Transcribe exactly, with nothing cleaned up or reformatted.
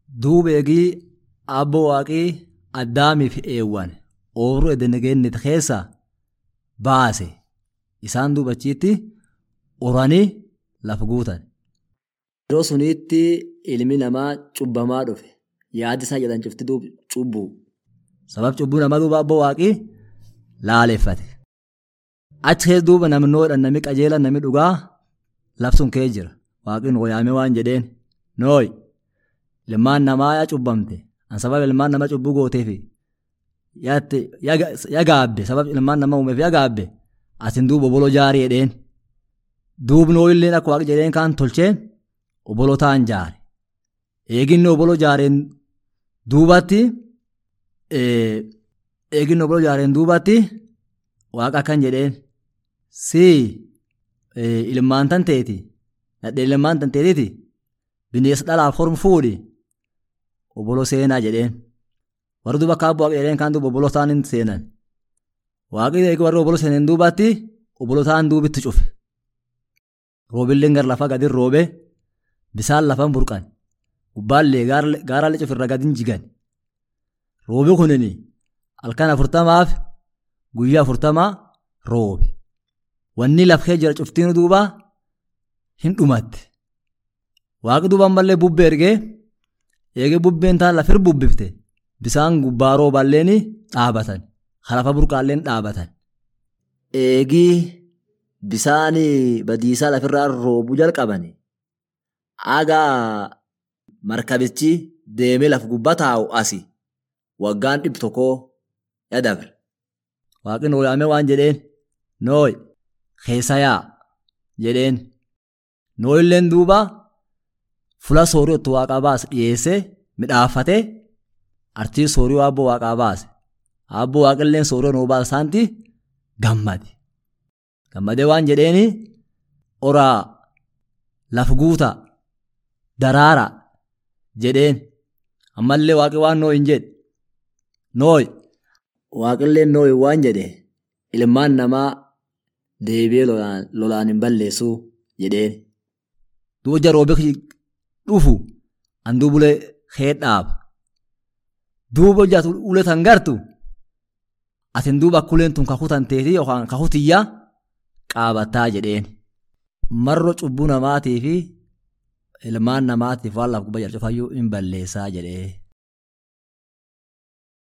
duuba eegii abboo waaqii addaamiif eewwan ooruu edenegeenni keessa baase isaan duubachiitti uranii lafa guutan. Yeroo suniitti ilmi namaa cubbamaa dhufe yaadi isaa jedhan cufti duuba cubbuu sabab cubbuu nama duuba abboo waaqii laaleffate. Achi keessa duuba namnoodhaan nami qajeelan nami dhugaa labsuun kee jira. Waaqin wayaame waan jedheen nooy ilmaan namaa yaa cubbamte an sabab ilmaan namaa cubbuu gooteefi yaa gaabbe sabab ilmaan namaa uumeef yaa gaabbe asin duuba obolo jaarii jedheen duubni ooyilleen akka Waaqi jedheen kaan tolcheen obolo ta'an jaare eeginni obolo jaareen duubatti eeginni obolo jaareen duubatti Waaqa akkan jedheen si ilmaan tan teeti nadhee ilmaan tan teetiti bineensa dhalaaf hormu fuudhi obolo seenaa jedheen warri duuba akka abboo Waaqa jedheen kaan duuba obolo ta'an seenan Waaqi warri obolo seenan duubatti obolo ta'an duubitti cufe roobilleen gar lafa gadin roobe bisaan lafan burqan gubbaallee gaaraallee cufirra gadin jigan roobi kunini halkan afurtamaaf guyyaa afurtamaa roobe wanni lafkee jira cuftiin duuba hin dhumatte. Waaqi duubaan ballee bubbee ergee eegee bubbeen taan lafir bubbifte bisaan gubbaa rooballeen dhaabatan halafa burqaalleen dhaabatan. Eegii bisaanii badiisaa lafirraa roobuu jalqabani agaa markabichi deemee laf gubbaa taa'u asi waggaan dhibba tokkoo ya dabre. Waaqin wayaame waan jedheen nooy keessa yaa jedheen nooyilleen duuba fula soorii otoo Waaqaa baase dhiyeessee midhaafate artii soorii abboo Waaqaa baase abboo Waaqilleen soorii nuu baasaanti gammade gammadee waan jedheeni oraa laf guuta daraara jedheen ammallee Waaqi waan nooy hin jedhe nooy Waaqilleen nooy waan jedhe ilmaan namaa deebi'ee lolaan lolaan hin balleessuu jedheen duuba jaroobe dhufu an duubulee kee dhaaba duuba jaatu ulee tan gartu atin duuba akkuleen tun kakutan teetii yookaan kakutiyyaa qaabataa jedheen marro cubbuu namaatii fi ilmaan namaatiif waan laf gubba jarcufayyuu hin balleessaa jedhee.